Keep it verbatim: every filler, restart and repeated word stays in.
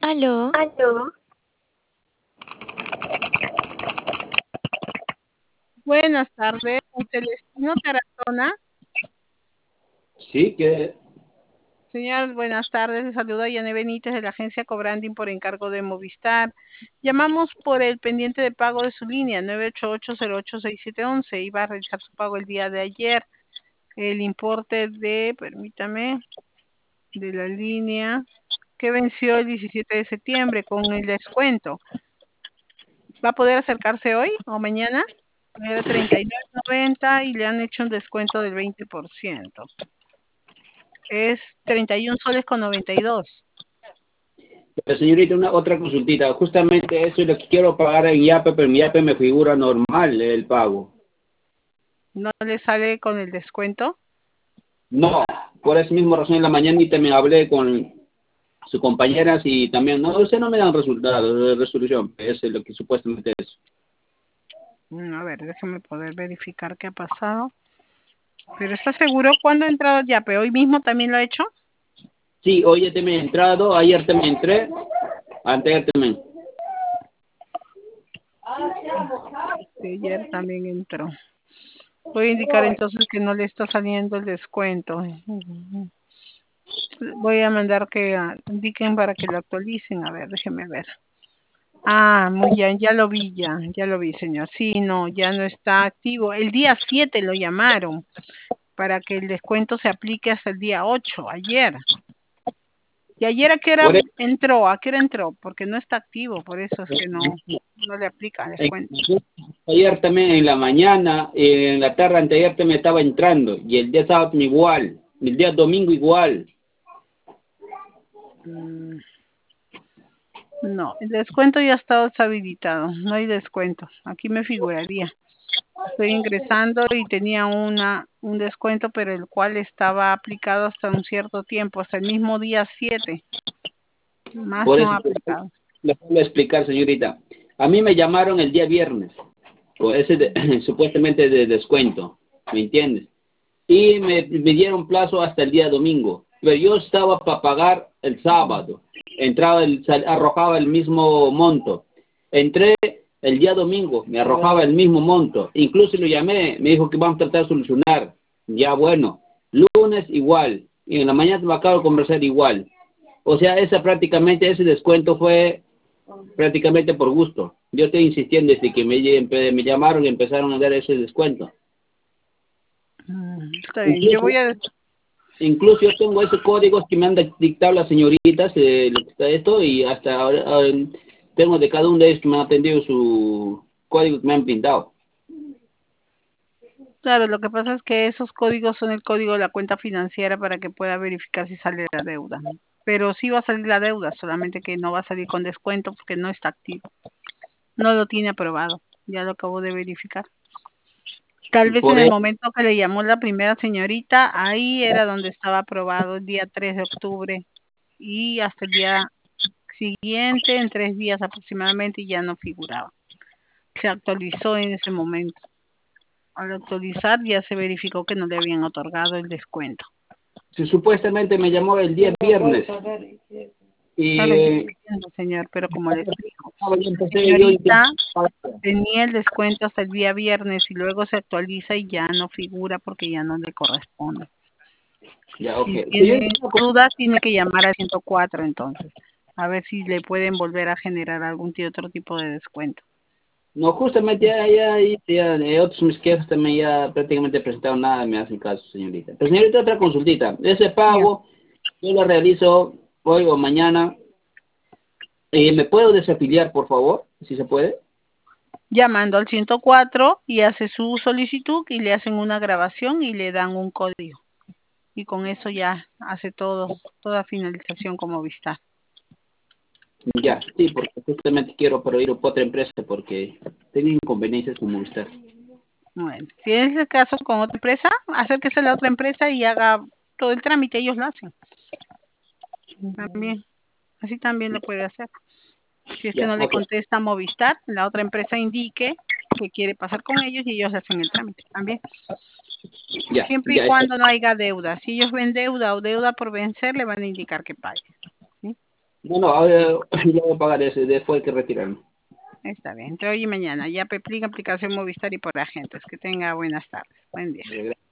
Aló. Aló. Buenas tardes, con Celestino Tarazona. Sí, que... Señor, buenas tardes. Le saluda Yane Benítez de la agencia Cobranding por encargo de Movistar. Llamamos por el pendiente de pago de su línea nueve ocho ocho cero ocho seis siete uno uno. Iba a realizar su pago el día de ayer. El importe de, permítame, de la línea que venció el diecisiete de septiembre con el descuento. ¿Va a poder acercarse hoy o mañana? Era treinta y nueve noventa y le han hecho un descuento del veinte por ciento. Es treinta y uno soles con noventa y dos. Pero señorita, una otra consultita. Justamente eso es lo que quiero pagar en Yape, pero en Yape me figura normal el pago. ¿No le sale con el descuento? No, por esa misma razón en la mañanita me hablé con sus compañeras y también, no, usted no me dan resultados de resolución. Eso es lo que supuestamente es. A ver, déjeme poder verificar qué ha pasado. ¿Pero está seguro cuándo ha entrado Yape? ¿Hoy mismo también lo ha hecho? Sí, hoy ya te me he entrado, ayer te me entré, anteayer también. Sí, ayer también entró. Voy a indicar entonces que no le está saliendo el descuento. Voy a mandar que uh, indiquen para que lo actualicen. A ver, déjeme ver. Ah, muy bien, ya lo vi, ya, ya lo vi, señor. Sí, no, ya no está activo. El día siete lo llamaron para que el descuento se aplique hasta el día ocho, ayer. ¿Y ayer a qué hora entró? ¿A qué hora entró? Porque no está activo, por eso es que no, no le aplica el descuento. Ayer también en la mañana, en la tarde anteayer también estaba entrando, y el día sábado igual, el día domingo igual. Mm, no, el descuento ya está deshabilitado, no hay descuento. Aquí me figuraría. Estoy ingresando y tenía una un descuento, pero el cual estaba aplicado hasta un cierto tiempo, hasta el mismo día siete. Más Por no eso ha aplicado. le puedo explicar, señorita. A mí me llamaron el día viernes, o ese de, supuestamente de descuento, ¿me entiendes? Y me, me dieron plazo hasta el día domingo, pero yo estaba para pagar el sábado. Entraba, el, arrojaba el mismo monto. Entré el día domingo, me arrojaba el mismo monto. Incluso lo llamé, me dijo que vamos a tratar de solucionar. Ya bueno, lunes igual, y en la mañana me acabo de conversar igual. O sea, esa prácticamente, ese descuento fue prácticamente por gusto. Yo estoy insistiendo desde que me, me llamaron y empezaron a dar ese descuento. Mm, está bien, Incluso, yo voy a... incluso yo tengo esos códigos que me han dictado las señoritas, eh, lo que está esto, y hasta ahora eh, tengo de cada uno de ellos que me han atendido su código que me han pintado. Claro, lo que pasa es que esos códigos son el código de la cuenta financiera para que pueda verificar si sale la deuda. Pero sí va a salir la deuda, solamente que no va a salir con descuento porque no está activo. No lo tiene aprobado, ya lo acabo de verificar. Tal vez Por en el eso, momento que le llamó la primera señorita, ahí era donde estaba aprobado el día tres de octubre y hasta el día siguiente, en tres días aproximadamente, ya no figuraba. Se actualizó en ese momento. Al actualizar ya se verificó que no le habían otorgado el descuento. si supuestamente me llamó el día viernes. Y Claro, yo eh, entiendo, señor, pero como le explico, yo la empecé, yo señorita intenté- tenía el descuento hasta el día viernes y luego se actualiza y ya no figura porque ya no le corresponde. Ya, ok. Si Si yo- tiene dudas, tiene que llamar al ciento cuatro entonces, a ver si le pueden volver a generar algún t- otro tipo de descuento. No, justamente ya, ya, ya, ya, eh, otros mis quejas también ya prácticamente presentaron nada, me hacen caso, señorita. Pero señorita, otra consultita. Ese Ya. pago yo lo realizo hoy o mañana. Eh, ¿Me puedo desafiliar, por favor? Si se puede. Llamando al ciento cuatro y hace su solicitud y le hacen una grabación y le dan un código. Y con eso ya hace todo, toda finalización como vista. Ya, sí, porque justamente quiero pero ir a otra empresa porque tengo inconveniencias con Movistar. Bueno, si es el caso con otra empresa, acérquese a la otra empresa y haga todo el trámite, ellos lo hacen. También, así también lo puede hacer. Si es que Ya, no le ok. contesta Movistar, la otra empresa indique que quiere pasar con ellos y ellos hacen el trámite también. Ya, Siempre y ya, está. cuando no haya deuda. Si ellos ven deuda o deuda por vencer, le van a indicar que pague. ¿Sí? No, no, ahora ya voy a pagar ese, después hay que retirarme. Está bien, entre hoy y mañana. Ya aplica aplicación Movistar y por agentes. Que tenga buenas tardes. Buen día. Gracias.